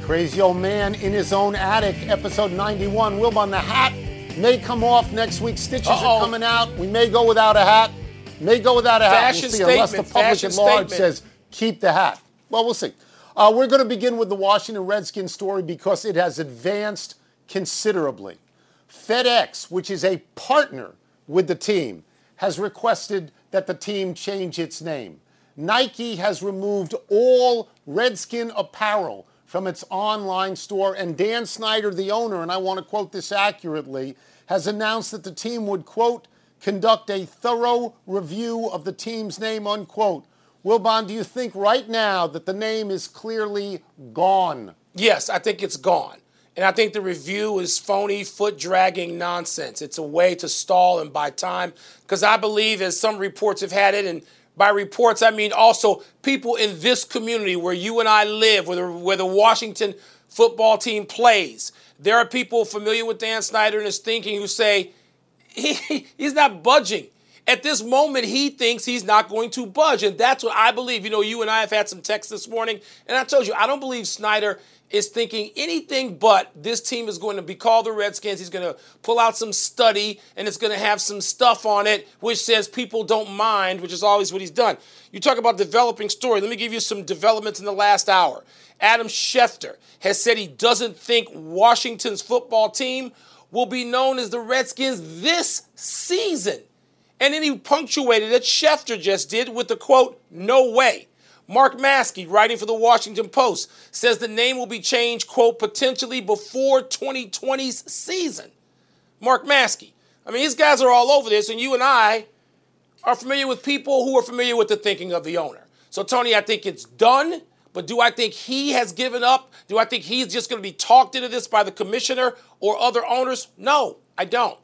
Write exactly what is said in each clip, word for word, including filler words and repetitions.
Crazy Old Man in His Own Attic, episode ninety-one. Wilbon, the hat may come off next week. Stitches Uh-oh. are coming out. We may go without a hat. May go without a hat. Fashion we'll see, statement. unless the public Fashion at large statement. says keep the hat. Well, we'll see. Uh, we're going to begin with the Washington Redskins story because it has advanced considerably. FedEx, which is a partner with the team, has requested that the team change its name. Nike has removed all Redskin apparel from its online store, and Dan Snyder, the owner, and I want to quote this accurately, has announced that the team would, quote, conduct a thorough review of the team's name, unquote. Wilbon, do you think right now that the name is clearly gone? Yes, I think it's gone. And I think the review is phony, foot-dragging nonsense. It's a way to stall and buy time, because I believe, as some reports have had it, and by reports, I mean also people in this community where you and I live, where the, where the Washington football team plays. There are people familiar with Dan Snyder and his thinking who say he, he's not budging. At this moment, he thinks he's not going to budge, and that's what I believe. You know, you and I have had some texts this morning, and I told you, I don't believe Snyder is thinking anything but this team is going to be called the Redskins. He's going to pull out some study, and it's going to have some stuff on it which says people don't mind, which is always what he's done. You talk about developing story. Let me give you some developments in the last hour. Adam Schefter has said he doesn't think Washington's football team will be known as the Redskins this season. And then he punctuated it, Schefter just did, with the quote, no way. Mark Maskey, writing for the Washington Post, says the name will be changed, quote, potentially before twenty twenty's season. Mark Maskey. I mean, these guys are all over this, and you and I are familiar with people who are familiar with the thinking of the owner. So, Tony, I think it's done, but do I think he has given up? Do I think he's just going to be talked into this by the commissioner or other owners? No, I don't.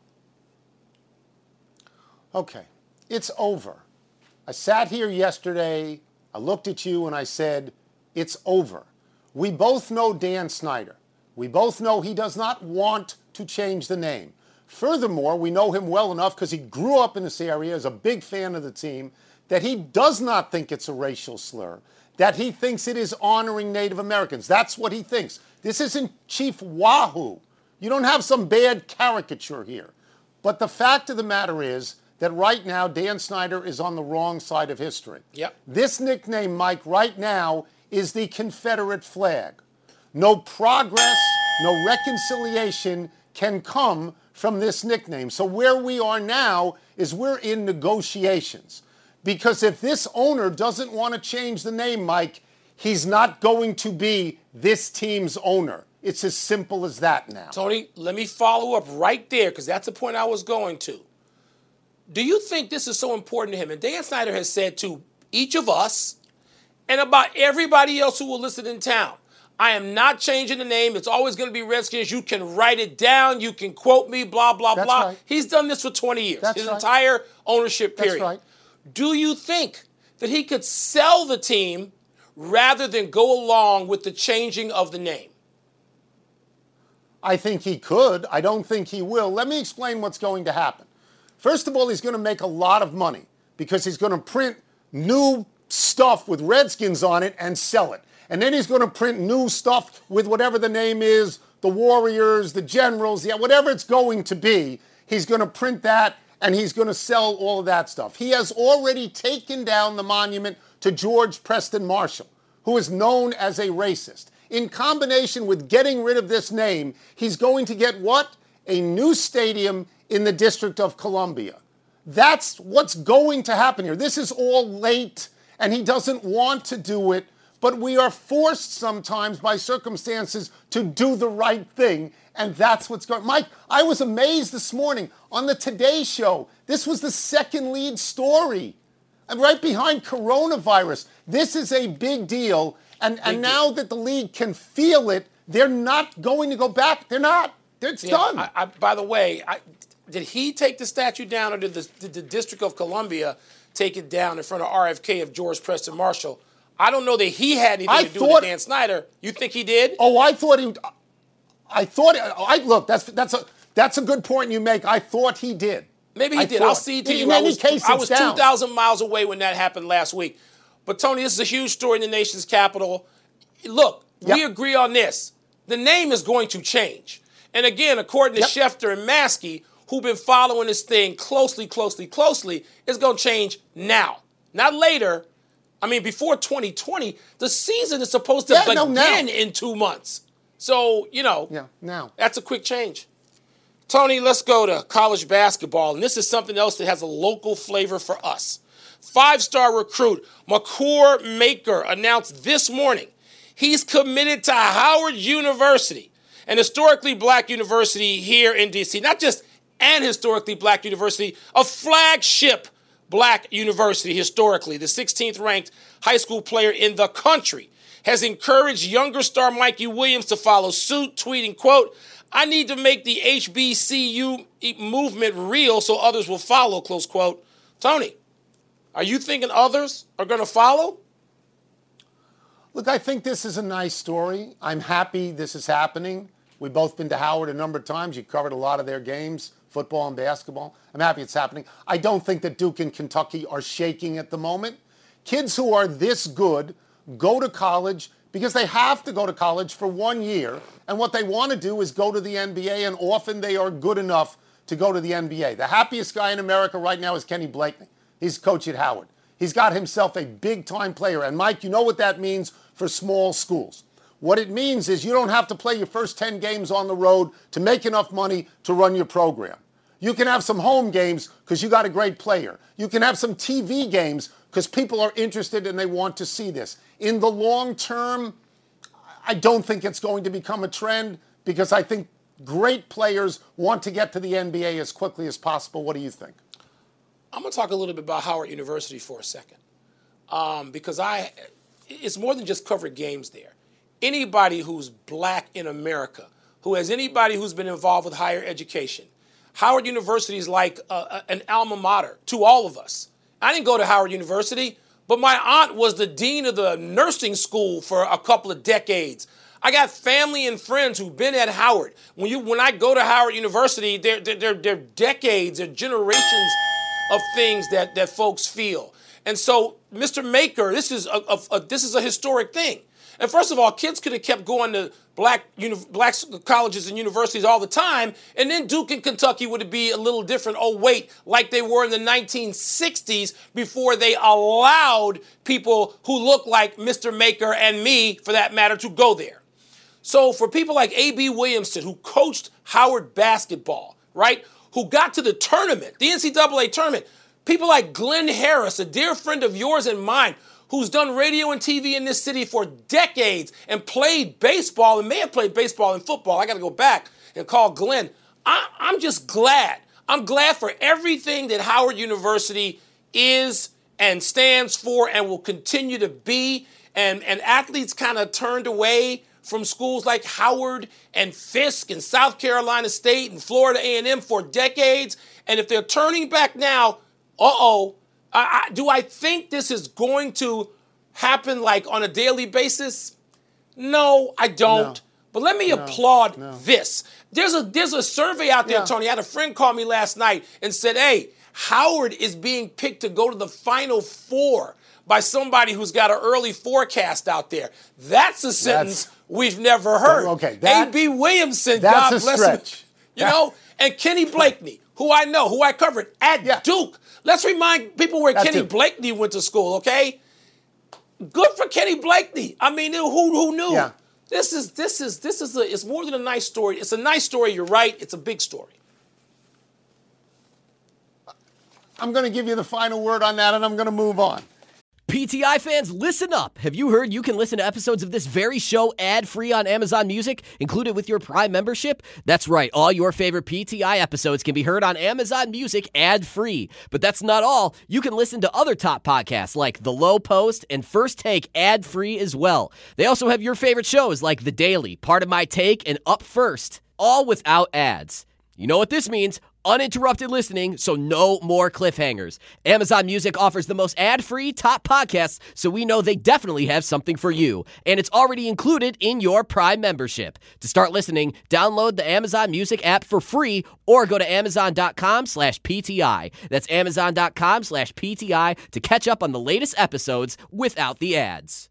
Okay, it's over. I sat here yesterday, I looked at you and I said, it's over. We both know Dan Snyder. We both know he does not want to change the name. Furthermore, we know him well enough because he grew up in this area as a big fan of the team, that he does not think it's a racial slur, that he thinks it is honoring Native Americans. That's what he thinks. This isn't Chief Wahoo. You don't have some bad caricature here. But the fact of the matter is that right now Dan Snyder is on the wrong side of history. Yep. This nickname, Mike, right now is the Confederate flag. No progress, no reconciliation can come from this nickname. So where we are now is we're in negotiations. Because if this owner doesn't want to change the name, Mike, he's not going to be this team's owner. It's as simple as that now. Tony, let me follow up right there, because that's the point I was going to. Do you think this is so important to him? And Dan Snyder has said to each of us and about everybody else who will listen in town, I am not changing the name. It's always going to be Redskins. You can write it down. You can quote me, blah, blah, That's blah. Right. He's done this for twenty years, That's his right. entire ownership period. That's right. Do you think that he could sell the team rather than go along with the changing of the name? I think he could. I don't think he will. Let me explain what's going to happen. First of all, he's going to make a lot of money because he's going to print new stuff with Redskins on it and sell it. And then he's going to print new stuff with whatever the name is, the Warriors, the Generals, yeah, whatever it's going to be. He's going to print that and he's going to sell all of that stuff. He has already taken down the monument to George Preston Marshall, who is known as a racist. In combination with getting rid of this name, he's going to get what? A new stadium in the District of Columbia. That's what's going to happen here. This is all late, and he doesn't want to do it, but we are forced sometimes by circumstances to do the right thing, and that's what's going on. Mike, I was amazed this morning on the Today Show. This was the second lead story, and right behind coronavirus. This is a big deal, and, and now that the league can feel it, they're not going to go back. They're not. It's yeah, done. I, I, by the way, I, did he take the statue down, or did the, did the District of Columbia take it down in front of R F K of George Preston Marshall? I don't know that he had anything I to do thought, with Dan Snyder. You think he did? Oh, I thought he. I thought. I look. That's that's a that's a good point you make. I thought he did. Maybe he I did. Thought. I'll see it to in, you. In I any was, case, I was two thousand miles away when that happened last week. But Tony, this is a huge story in the nation's capital. Look, Yep. We agree on this. The name is going to change. And again, according to Yep. Schefter and Maskey, who've been following this thing closely, closely, closely, it's going to change now, not later. I mean, before twenty twenty, the season is supposed to Yeah, begin no, now. in two months. So, you know, Yeah, now. that's a quick change. Tony, let's go to college basketball. And this is something else that has a local flavor for us. Five-star recruit Makur Maker announced this morning he's committed to Howard University, an historically black university here in D C. Not just an historically black university, a flagship black university historically. The sixteenth ranked high school player in the country has encouraged younger star Mikey Williams to follow suit, tweeting, quote, "I need to make the H B C U movement real so others will follow," close quote. Tony, are you thinking others are going to follow? Look, I think this is a nice story. I'm happy this is happening. We've both been to Howard a number of times. You covered a lot of their games, football and basketball. I'm happy it's happening. I don't think that Duke and Kentucky are shaking at the moment. Kids who are this good go to college because they have to go to college for one year, and what they want to do is go to the N B A, and often they are good enough to go to the N B A. The happiest guy in America right now is Kenny Blakeney. He's coach at Howard. He's got himself a big-time player. And, Mike, you know what that means for small schools. What it means is you don't have to play your first ten games on the road to make enough money to run your program. You can have some home games because you got a great player. You can have some T V games because people are interested and they want to see this. In the long term, I don't think it's going to become a trend because I think great players want to get to the N B A as quickly as possible. What do you think? I'm going to talk a little bit about Howard University for a second um, because I, it's more than just covering games there. Anybody who's black in America, who has anybody who's been involved with higher education, Howard University is like a, a, an alma mater to all of us. I didn't go to Howard University, but my aunt was the dean of the nursing school for a couple of decades. I got family and friends who've been at Howard. When you, when I go to Howard University, they're, they're, they're decades, they're generations of things that, that folks feel. And so, Mister Maker, this is a, a, a this is a historic thing. And first of all, kids could have kept going to black uni- black colleges and universities all the time, and then Duke and Kentucky would be a little different. Oh, wait, like they were in the nineteen sixties before they allowed people who look like Mister Maker and me, for that matter, to go there. So for people like A B Williamson, who coached Howard basketball, right, who got to the tournament, the N C double A tournament, people like Glenn Harris, a dear friend of yours and mine, who's done radio and T V in this city for decades and played baseball and may have played baseball and football. I got to go back and call Glenn. I, I'm just glad. I'm glad for everything that Howard University is and stands for and will continue to be. And, and athletes kind of turned away from schools like Howard and Fisk and South Carolina State and Florida A and M for decades. And if they're turning back now, uh-oh, I, I, do I think this is going to happen like on a daily basis? No, I don't. No. But let me no. applaud no. this. There's a there's a survey out there, yeah. Tony. I had a friend call me last night and said, hey, Howard is being picked to go to the Final Four by somebody who's got an early forecast out there. That's a sentence that's, we've never heard. Okay, that, A B Williamson, that's God a bless stretch. him. You that, know, and Kenny Blakeney, who I know, who I covered at yeah. Duke. Let's remind people where that's Kenny it. Blakeney went to school, okay? Good for Kenny Blakeney. I mean, who who knew? Yeah. This is this is this is a, it's more than a nice story. It's a nice story. You're right. It's a big story. I'm going to give you the final word on that, and I'm going to move on. P T I fans, listen up. Have you heard you can listen to episodes of this very show ad-free on Amazon Music, included with your Prime membership? That's right. All your favorite P T I episodes can be heard on Amazon Music ad-free. But that's not all. You can listen to other top podcasts like The Low Post and First Take ad-free as well. They also have your favorite shows like The Daily, Part of My Take, and Up First, all without ads. You know what this means? Uninterrupted listening, so no more cliffhangers. Amazon Music offers the most ad-free top podcasts, so we know they definitely have something for you. And it's already included in your Prime membership. To start listening, download the Amazon Music app for free or go to amazon.com slash PTI. That's amazon.com slash PTI to catch up on the latest episodes without the ads.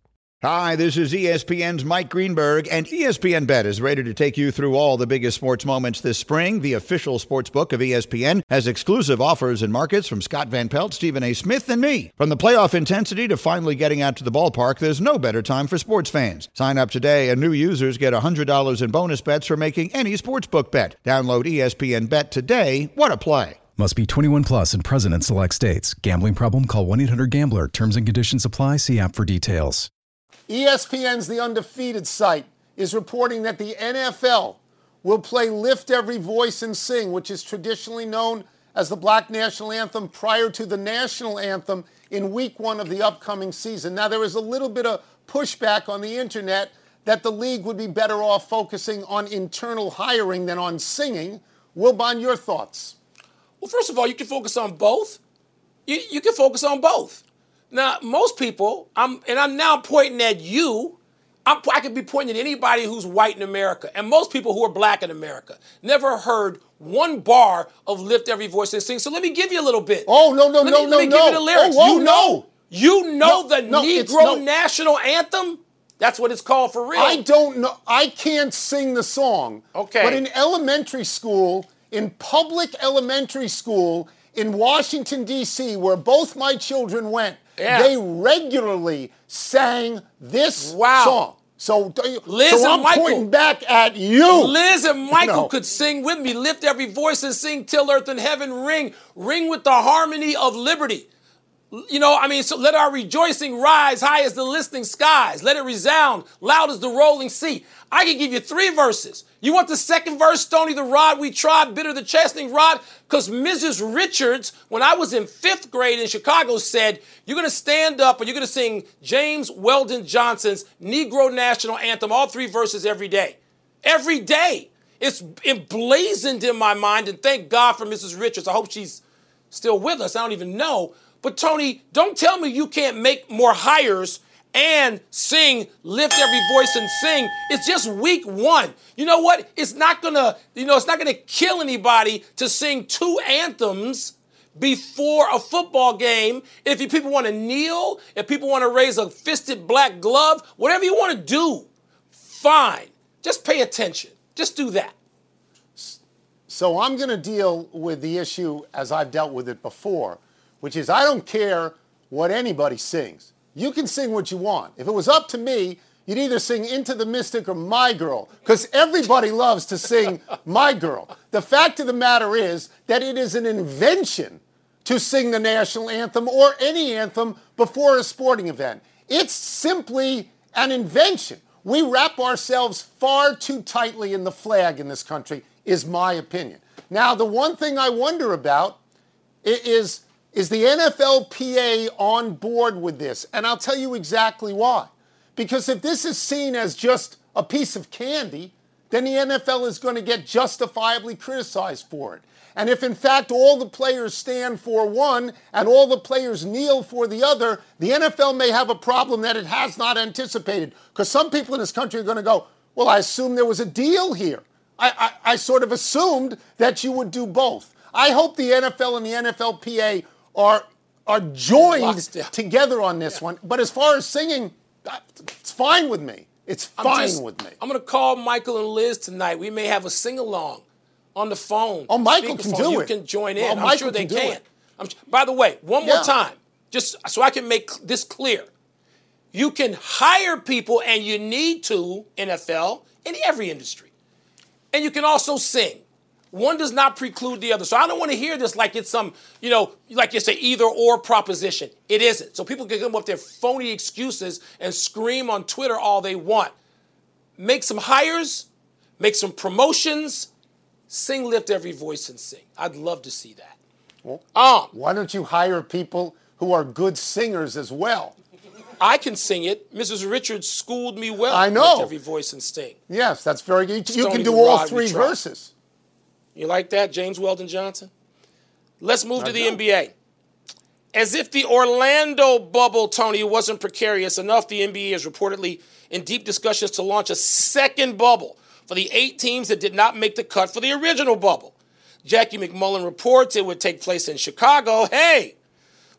Hi, this is E S P N's Mike Greenberg, and E S P N Bet is ready to take you through all the biggest sports moments this spring. The official sports book of E S P N has exclusive offers and markets from Scott Van Pelt, Stephen A. Smith, and me. From the playoff intensity to finally getting out to the ballpark, there's no better time for sports fans. Sign up today, and new users get one hundred dollars in bonus bets for making any sportsbook bet. Download E S P N Bet today. What a play. Must be twenty-one plus and present in select states. Gambling problem? Call one eight hundred gambler. Terms and conditions apply. See app for details. E S P N's The Undefeated site is reporting that the N F L will play Lift Every Voice and Sing, which is traditionally known as the Black National Anthem, prior to the national anthem in week one of the upcoming season. Now, there is a little bit of pushback on the internet that the league would be better off focusing on internal hiring than on singing. Wilbon, your thoughts? Well, first of all, you can focus on both. You, you can focus on both. Now, most people, I'm, and I'm now pointing at you, I'm, I could be pointing at anybody who's white in America, and most people who are black in America never heard one bar of Lift Every Voice and Sing. So let me give you a little bit. Oh, no, no, let no, me, no, let me no. give you the lyrics. Oh, whoa, you know, no. You know no, the no, Negro no. National Anthem? That's what it's called for real. I don't know. I can't sing the song. Okay. But in elementary school, in public elementary school in Washington, D C, where both my children went, yeah. they regularly sang this wow. song. So, Liz so and I'm Michael, pointing back at you. Liz and Michael no. could sing with me. Lift every voice and sing till earth and heaven ring. Ring with the harmony of liberty. You know, I mean, so let our rejoicing rise high as the listening skies. Let it resound loud as the rolling sea. I can give you three verses. You want the second verse? Stony the rod we trod, bitter the chastening rod? Because Missus Richards, when I was in fifth grade in Chicago, said, you're going to stand up and you're going to sing James Weldon Johnson's Negro National Anthem, all three verses every day. Every day. It's emblazoned in my mind, and thank God for Missus Richards. I hope she's still with us. I don't even know. But, Tony, don't tell me you can't make more hires and sing, Lift Every Voice and Sing. It's just week one. You know what? It's not going to, you know, it's not going to kill anybody to sing two anthems before a football game. If you people want to kneel, if people want to raise a fisted black glove, whatever you want to do, fine. Just pay attention. Just do that. So I'm going to deal with the issue as I've dealt with it before, which is I don't care what anybody sings. You can sing what you want. If it was up to me, you'd either sing Into the Mystic or My Girl, because everybody loves to sing My Girl. The fact of the matter is that it is an invention to sing the national anthem or any anthem before a sporting event. It's simply an invention. We wrap ourselves far too tightly in the flag in this country, is my opinion. Now, the one thing I wonder about is, is the N F L P A on board with this? And I'll tell you exactly why. Because if this is seen as just a piece of candy, then the N F L is going to get justifiably criticized for it. And if, in fact, all the players stand for one and all the players kneel for the other, the N F L may have a problem that it has not anticipated. Because some people in this country are going to go, well, I assumed there was a deal here. I, I, I sort of assumed that you would do both. I hope the N F L and the N F L P A are, are joined together on this yeah. one. But as far as singing, it's fine with me. It's fine just, with me. I'm going to call Michael and Liz tonight. We may have a sing-along on the phone. Oh, Michael can do you it. You can join in. Well, I'm Michael sure they can. can. It. I'm, by the way, one yeah. more time, just so I can make this clear. You can hire people, and you need to, N F L, in every industry. And you can also sing. One does not preclude the other. So I don't want to hear this like it's some, you know, like it's an either-or proposition. It isn't. So people can come up with their phony excuses and scream on Twitter all they want. Make some hires, make some promotions, sing, lift every voice and sing. I'd love to see that. Well, um, why don't you hire people who are good singers as well? I can sing it. Missus Richards schooled me well. I know. Lift every voice and sing. Yes, that's very good. You Stony can do the all rod three verses. You like that, James Weldon Johnson? Let's move I to the know. N B A. As if the Orlando bubble, Tony, wasn't precarious enough, the N B A is reportedly in deep discussions to launch a second bubble for the eight teams that did not make the cut for the original bubble. Jackie McMullen reports it would take place in Chicago. Hey,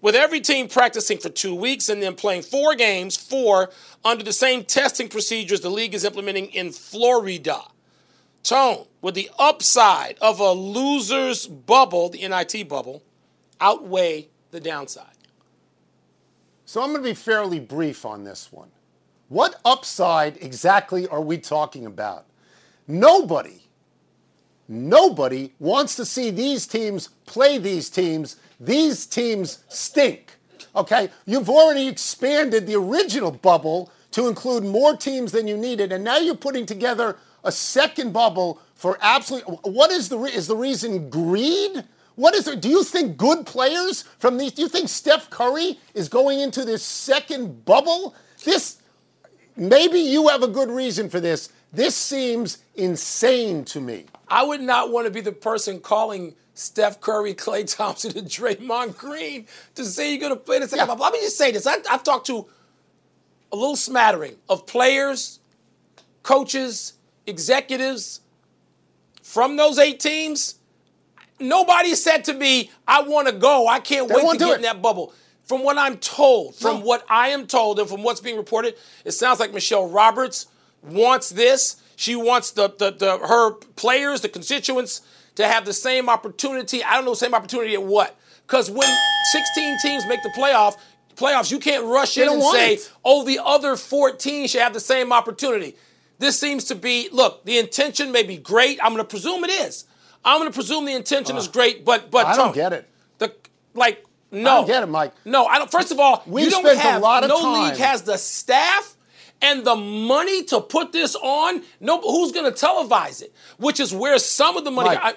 with every team practicing for two weeks and then playing four games, four, under the same testing procedures the league is implementing in Florida. Tone, with the upside of a loser's bubble, the N I T bubble, outweigh the downside? So I'm going to be fairly brief on this one. What upside exactly are we talking about? Nobody, nobody wants to see these teams play these teams. These teams stink, okay? You've already expanded the original bubble to include more teams than you needed, and now you're putting together a second bubble for absolutely, what is the, is the reason greed? What is it? Do you think good players from these, do you think Steph Curry is going into this second bubble? This, maybe you have a good reason for this. This seems insane to me. I would not want to be the person calling Steph Curry, Klay Thompson, and Draymond Green to say you're going to play the second bubble. Let me just say this. I, I've talked to a little smattering of players, coaches, executives from those eight teams. Nobody said to me, I want to go. I can't They wait won't to do get it. in that bubble. From what I'm told, from No. what I am told, and from what's being reported, it sounds like Michelle Roberts wants this. She wants the, the, the her players, the constituents, to have the same opportunity. I don't know, same opportunity at what? Because when sixteen teams make the playoff, playoffs, you can't rush in don't and want say, it. oh, the other fourteen should have the same opportunity. This seems to be, look, the intention may be great. I'm going to presume it is. I'm going to presume the intention is great, but but I don't Tony, get it. The like no, I don't get it, Mike. No, I don't. First of all, We've you don't spent a have lot of no time- league has the staff and the money to put this on. No, who's going to televise it? Which is where some of the money. Mike. I,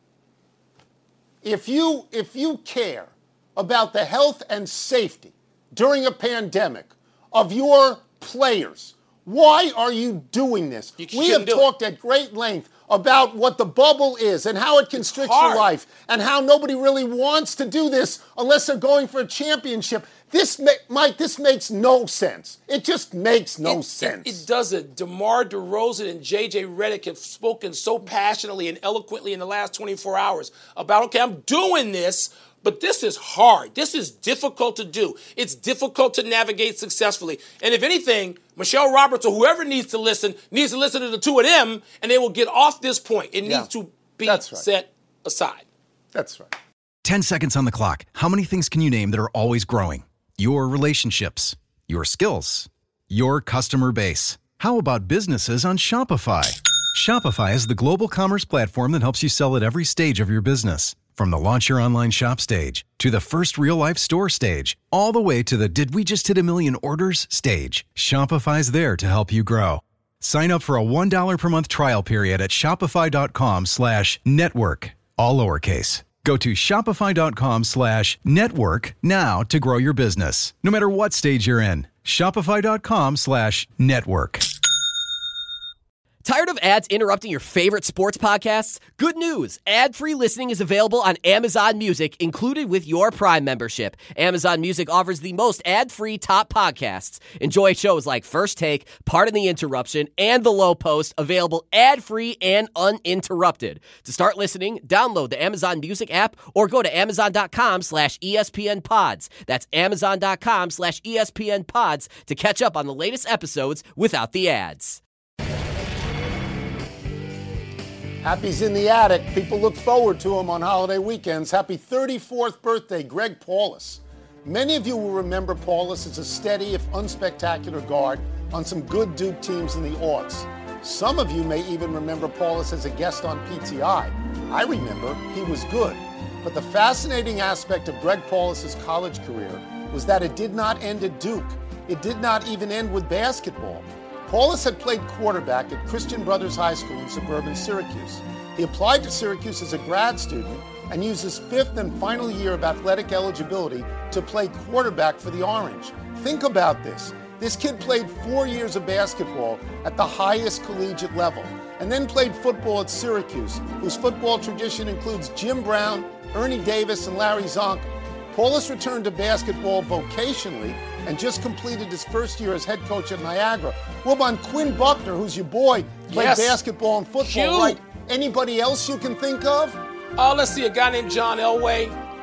If you if you care about the health and safety during a pandemic of your players, why are you doing this? You We shouldn't have do it. talked at great length about what the bubble is and how it constricts your hard. life and how nobody really wants to do this unless they're going for a championship. This, ma- Mike, this makes no sense. It just makes no it, sense. It, it doesn't. DeMar DeRozan and J J Redick have spoken so passionately and eloquently in the last twenty-four hours about, okay, I'm doing this, but this is hard. This is difficult to do. It's difficult to navigate successfully. And if anything, Michelle Roberts or whoever needs to listen needs to listen to the two of them, and they will get off this point. It Yeah, needs to be that's right. set aside. That's right. ten seconds on the clock. How many things can you name that are always growing? Your relationships, your skills, your customer base. How about businesses on Shopify? Shopify is the global commerce platform that helps you sell at every stage of your business. From the launch your online shop stage to the first real life store stage, all the way to the did we just hit a million orders stage. Shopify's there to help you grow. Sign up for a one dollar per month trial period at shopify.com slash network, all lowercase. Go to shopify.com slash network now to grow your business. No matter what stage you're in, shopify.com slash network. Tired of ads interrupting your favorite sports podcasts? Good news! Ad-free listening is available on Amazon Music, included with your Prime membership. Amazon Music offers the most ad-free top podcasts. Enjoy shows like First Take, Pardon the Interruption, and The Low Post, available ad-free and uninterrupted. To start listening, download the Amazon Music app or go to amazon.com slash ESPN pods. That's amazon.com slash ESPN pods to catch up on the latest episodes without the ads. Happy's in the attic. People look forward to him on holiday weekends. Happy thirty-fourth birthday, Greg Paulus. Many of you will remember Paulus as a steady, if unspectacular, guard on some good Duke teams in the aughts. Some of you may even remember Paulus as a guest on P T I. I remember he was good. But the fascinating aspect of Greg Paulus's college career was that it did not end at Duke. It did not even end with basketball. Paulus had played quarterback at Christian Brothers High School in suburban Syracuse. He applied to Syracuse as a grad student and used his fifth and final year of athletic eligibility to play quarterback for the Orange. Think about this. This kid played four years of basketball at the highest collegiate level and then played football at Syracuse, whose football tradition includes Jim Brown, Ernie Davis, and Larry Zonk. Paulus returned to basketball vocationally and just completed his first year as head coach at Niagara. Wilbon, Quinn Buckner, who's your boy, played Yes. basketball and football, Cute. right? Anybody else you can think of? Oh, let's see, a guy named John Elway.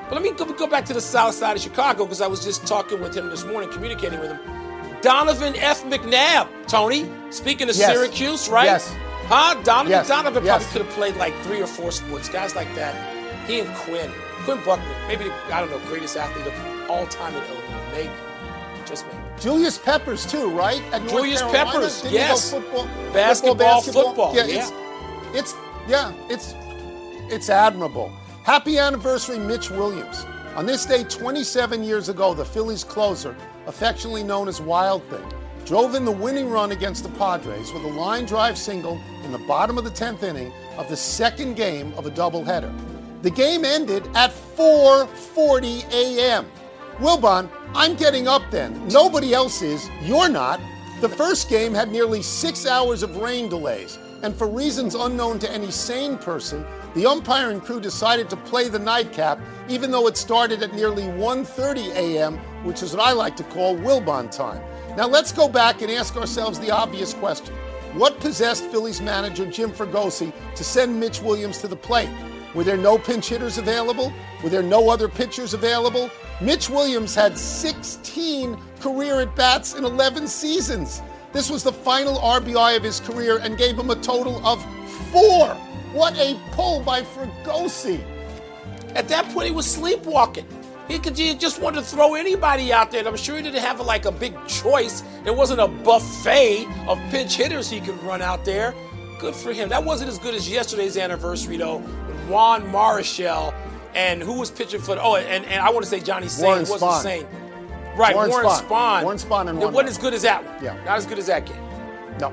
But let me go, go back to the south side of Chicago because I was just talking with him this morning, communicating with him. Donovan F. McNabb, Tony, speaking of Yes. Syracuse, right? Yes. Huh? Donovan, Yes. Donovan Yes. probably could have played like three or four sports. Guys like that. He and Quinn. Quinn Buckner, maybe, the, I don't know, greatest athlete of all time in Illinois. Maybe. Just maybe. Julius Peppers too, right? At North Julius Carolina? Peppers, Didn't yes. He go football, Basketball, football, Yeah, yeah. It's, it's yeah, it's it's admirable. Happy anniversary, Mitch Williams. On this day, twenty-seven years ago, the Phillies closer, affectionately known as Wild Thing, drove in the winning run against the Padres with a line drive single in the bottom of the tenth inning of the second game of a doubleheader. The game ended at four forty a.m. Wilbon, I'm getting up then. Nobody else is. You're not. The first game had nearly six hours of rain delays, and for reasons unknown to any sane person, the umpiring crew decided to play the nightcap, even though it started at nearly one thirty a.m., which is what I like to call Wilbon time. Now let's go back and ask ourselves the obvious question. What possessed Phillies manager Jim Fregosi to send Mitch Williams to the plate? Were there no pinch hitters available? Were there no other pitchers available? Mitch Williams had sixteen career at-bats in eleven seasons. This was the final R B I of his career and gave him a total of four. What a pull by Fregosi. At that point, he was sleepwalking. He could he just wanted to throw anybody out there. And I'm sure he didn't have like a big choice. There wasn't a buffet of pinch hitters he could run out there. Good for him. That wasn't as good as yesterday's anniversary, though. Juan Marichal and who was pitching for the, oh, and, and I want to say Johnny Sain. Warren It wasn't Spahn. Sain. Right, Warren Warren Spahn. Spahn. Warren Spahn and It one wasn't run. as good as that one. Yeah. Not as good as that game. No.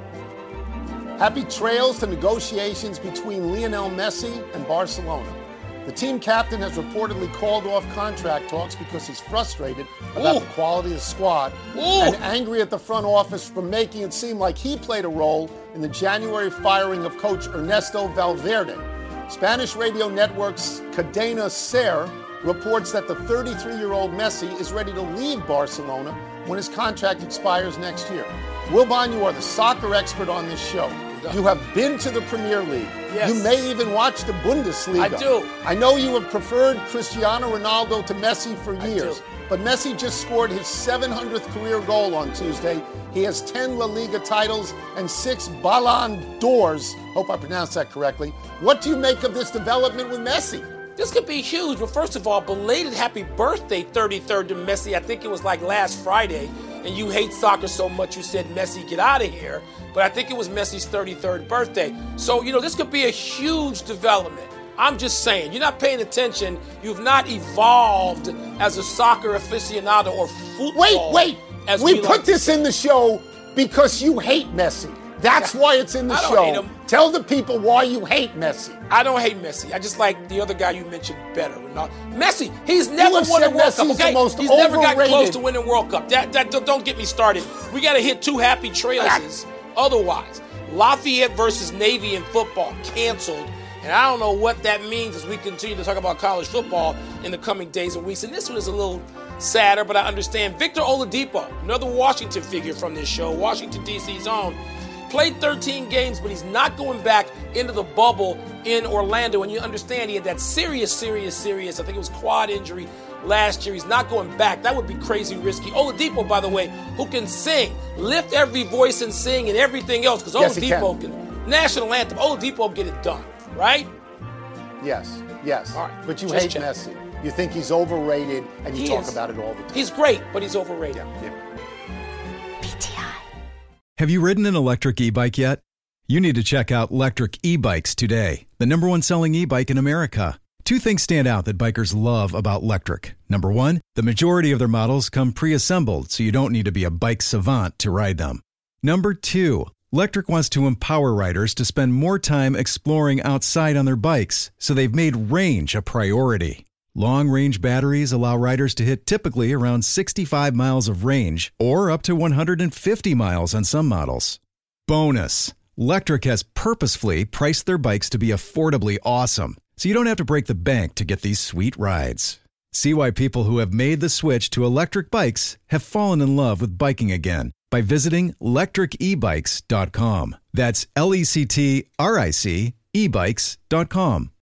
Happy trails to negotiations between Lionel Messi and Barcelona. The team captain has reportedly called off contract talks because he's frustrated about Ooh. the quality of the squad Ooh. and angry at the front office for making it seem like he played a role in the January firing of coach Ernesto Valverde. Spanish radio network's Cadena Ser reports that the thirty-three-year-old Messi is ready to leave Barcelona when his contract expires next year. Wilbon, you are the soccer expert on this show. You have been to the Premier League. Yes. You may even watch the Bundesliga. I do. I know you have preferred Cristiano Ronaldo to Messi for I years, do. but Messi just scored his seven hundredth career goal on Tuesday. He has ten La Liga titles and six Ballon d'Ors. Hope I pronounced that correctly. What do you make of this development with Messi? This could be huge, but first of all, belated happy birthday thirty-third to Messi. I think it was like last Friday, and you hate soccer so much you said, Messi, get out of here. But I think it was Messi's thirty-third birthday. So, you know, this could be a huge development. I'm just saying, you're not paying attention. You've not evolved as a soccer aficionado or football. Wait, wait. As we we put like to this say. in the show because you hate Messi. That's why it's in the I don't show. hate him. Tell the people why you hate Messi. I don't hate Messi. I just like the other guy you mentioned better. Ronaldo. Messi, he's never have won a said World Messi's Cup, okay? the most He's never gotten close overrated. to winning World Cup. That, that don't get me started. We got to hit two happy trails otherwise. Lafayette versus Navy in football canceled. And I don't know what that means as we continue to talk about college football in the coming days and weeks. And this one is a little sadder, but I understand. Victor Oladipo, another Washington figure from this show, Washington, D C's own, played thirteen games, but he's not going back into the bubble in Orlando. And you understand he had that serious, serious, serious, I think it was quad injury last year. He's not going back. That would be crazy risky. Oladipo, by the way, who can sing, lift every voice and sing and everything else, because Yes, he Oladipo can. National anthem, Oladipo will get it done, right? Yes, yes. All right, But you just hate check. Messi. You think he's overrated, and you He talk is. about it all the time. He's great, but he's overrated. Yeah. Have you ridden an electric e-bike yet? You need to check out Lectric E-Bikes today, the number one selling e-bike in America. Two things stand out that bikers love about Lectric. Number one, the majority of their models come pre-assembled, so you don't need to be a bike savant to ride them. Number two, Lectric wants to empower riders to spend more time exploring outside on their bikes, so they've made range a priority. Long-range batteries allow riders to hit typically around sixty-five miles of range or up to one hundred fifty miles on some models. Bonus, Lectric has purposefully priced their bikes to be affordably awesome, so you don't have to break the bank to get these sweet rides. See why people who have made the switch to electric bikes have fallen in love with biking again by visiting lectric e bikes dot com. That's L E C T R I C e bikes dot com.